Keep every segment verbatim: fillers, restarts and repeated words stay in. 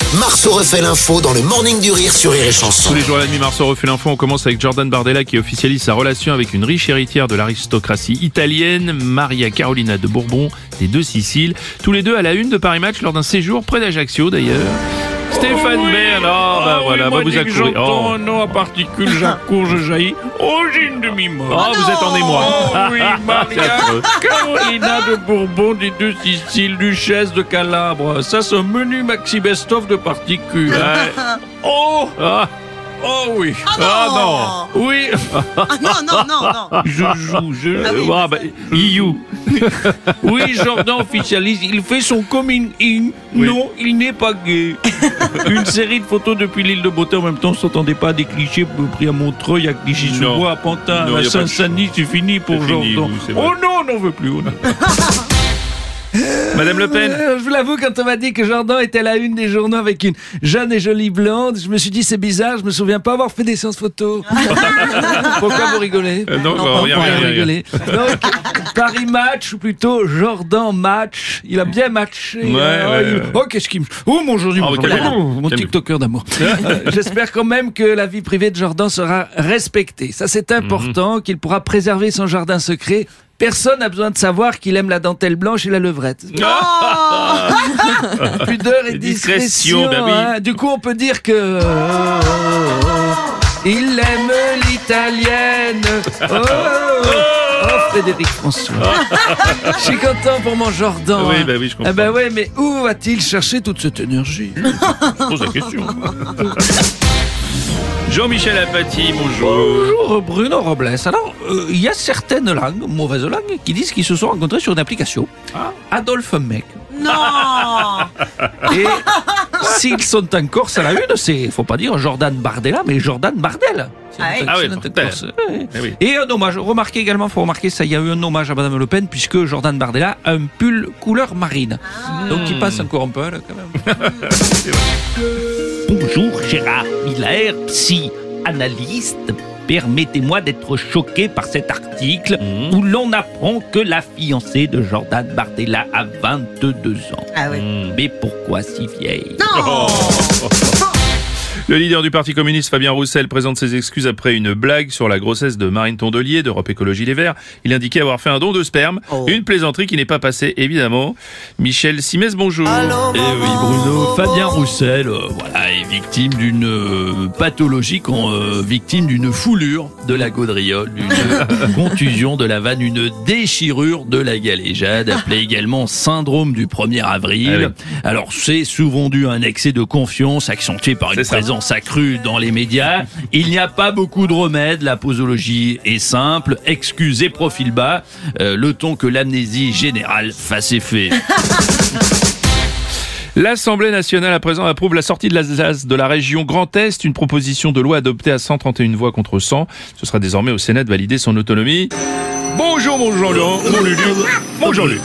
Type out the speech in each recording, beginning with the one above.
Marceau refait l'info dans le Morning du Rire sur Rire et Chanson. Tous les jours à la nuit, Marceau refait l'info. On commence avec Jordan Bardella qui officialise sa relation avec une riche héritière de l'aristocratie italienne, Maria Carolina de Bourbon des deux Siciles. Tous les deux à la une de Paris Match lors d'un séjour près d'Ajaccio d'ailleurs. Stéphane oui. Bern, oh, bah Ah voilà, oui, va moi, vous dès que accourir. j'entends Oh. un nom à particules, j'accours, je jaillis. Oh, j'ai une demi-mort. Oh, vous êtes en émoi. Oh oui, Maria Carolina de Bourbon des deux Siciles, duchesse de Calabre. Ça, c'est un menu maxi best-of de particules. Ouais. Oh, Ah, oh oui. ah non. Oui, Ah non, non, non, non. je joue, je Euh, ah, bah, You. Oui, Jordan officialise, il fait son coming in. Oui. Non, il n'est pas gay. Une série de photos depuis l'île de Beauté. En même temps, on s'attendait pas à des clichés pris à Montreuil, à Clichy-sous-Bois, à Pantin, Non, à y a pas de- Saint-Denis, c'est fini pour C'est fini, Jordan. oui, c'est vrai. Oh non, on n'en veut plus. On a... Madame Le Pen. Euh, Je vous l'avoue, quand on m'a dit que Jordan était à la une des journaux avec une jeune et jolie blonde, je me suis dit c'est bizarre, je me souviens pas avoir fait des séances photos. Pourquoi vous rigolez? Euh, non, Non, bah, pas rien, Pourquoi rien, vous rien, rien. rigolez Donc, Paris Match, ou plutôt Jordan Match, il a bien matché. Ouais, hein. ouais, Il- ouais. Oh, qu'est-ce qu'il me... Oh, mon Jordi, Ah, mon, mais Jordi. calmez-vous. Oh, mon Calmez-vous. TikToker d'amour. Euh, J'espère quand même que la vie privée de Jordan sera respectée. Ça, c'est important, Mhm. qu'il pourra préserver son jardin secret. Personne n'a besoin de savoir qu'il aime la dentelle blanche et la levrette. Pudeur et Et discrétion, discrétion. bah oui. hein. Du coup, on peut dire que... Il aime l'italienne. Oh, oh, oh, Frédéric François. Je suis content pour mon Jordan. Oui, hein. bah oui, je comprends. Ah bah ouais, mais où va-t-il chercher toute cette énergie? Je pose la question. Jean-Michel Apathy, bonjour. Bonjour Bruno Robles. Alors, euh, il y a certaines langues, mauvaises langues, qui disent qu'ils se sont rencontrés sur une application. Ah. Adolphe Mec. Non. Et s'ils sont en Corse à la une, c'est, faut pas dire Jordan Bardella, mais Jordan Bardel. C'est Ah oui. une Ah oui, excellente Bardel. Corse. Oui. Eh oui. Et un hommage, remarquez également, faut remarquer ça, il y a eu un hommage à Madame Le Pen, puisque Jordan Bardella a un pull couleur marine. Donc il passe encore un peu, là, quand même. Bonjour Gérard Miller, psy-analyste. Permettez-moi d'être choqué par cet article Mmh. où l'on apprend que la fiancée de Jordan Bardella a vingt-deux ans. Ah oui. Mmh. Mais pourquoi si vieille? Non. Le leader du Parti communiste, Fabien Roussel, présente ses excuses après une blague sur la grossesse de Marine Tondelier d'Europe Écologie Les Verts. Il indiquait avoir fait un don de sperme. Oh. Une plaisanterie qui n'est pas passée, évidemment. Michel Simès, bonjour. Eh oui, Bruno, Fabien Roussel, euh, voilà, est victime d'une euh, pathologie, con- euh, victime d'une foulure de la gaudriole, d'une euh, contusion de la vanne, une déchirure de la galéjade, appelée également syndrome du premier avril. Ah Alors, c'est souvent dû à un excès de confiance accentué par une C'est ça. présence accrue dans les médias. Il n'y a pas beaucoup de remèdes, la posologie est simple, excusez profil bas, euh, le temps que l'amnésie générale fasse effet. L'Assemblée nationale à présent approuve la sortie de l'Alsace de la région Grand Est, une proposition de loi adoptée à cent trente et une voix contre cent. Ce sera désormais au Sénat de valider son autonomie. Bonjour mon Jean-Jean, mon Lulu, mon Jean-Luc.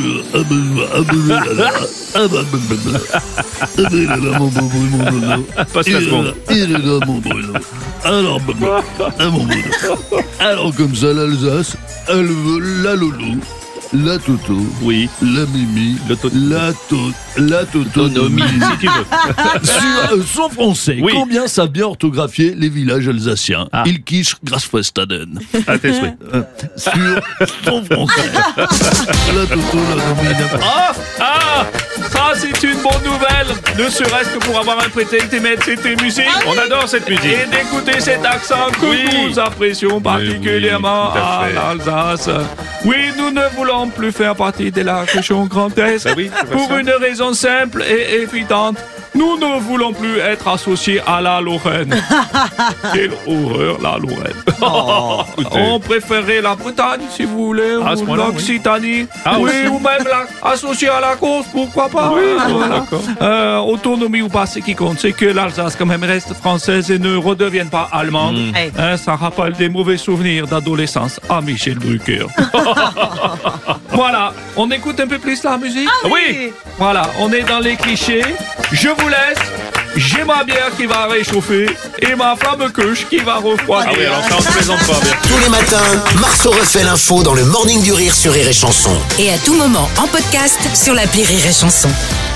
Passe la seconde. Il est là, mon Bruno. Alors, ah, mon Bruno. Alors, comme ça, l'Alsace, elle veut la Loulou, la Toto, Oui, la Mimi, L'auto- la to, la Totonomie. si tu veux. Sur euh, son français, Oui. combien savent bien orthographier les villages alsaciens? Ah. Il quiche Grasfrestaden. À tes souhaits. Sur son français. La Toto, la Mimi. Ah, ah, ça c'est une bonne nouvelle. Ne serait-ce que pour avoir un prétexte d'émettre cette musique. On adore cette musique. Et d'écouter cet accent que Oui. nous apprécions particulièrement oui, tout à à fait. l'Alsace. Oui, nous ne voulons plus faire partie de la région Grand Est. Bah oui, c'est pas pour ça. une raison simple et évidente. Nous ne voulons plus être associés à la Lorraine. Quelle horreur, la Lorraine. Écoutez. On préférait la Bretagne, si vous voulez, Ah, à ce ou point-là, oui. l'Occitanie. Ah, oui, aussi. ou même la, associé à la Corse, pourquoi pas. Oui, Voilà. d'accord. Euh, autonomie ou pas, ce qui compte, c'est que l'Alsace quand même reste française et ne redevienne pas allemande. Mm. Hey. Hein, ça rappelle des mauvais souvenirs d'adolescence à Michel Drucker. Voilà, on écoute un peu plus la musique. Ah oui. Voilà, on est dans les clichés. Je vous laisse. J'ai ma bière qui va réchauffer et ma femme couche qui va refroidir. Ah oui, alors ça on ne plaisante pas, bien. Tous les matins, Marceau refait l'info dans le Morning du Rire sur Rire et Chanson. Et à tout moment en podcast sur l'appli Rire et Chanson.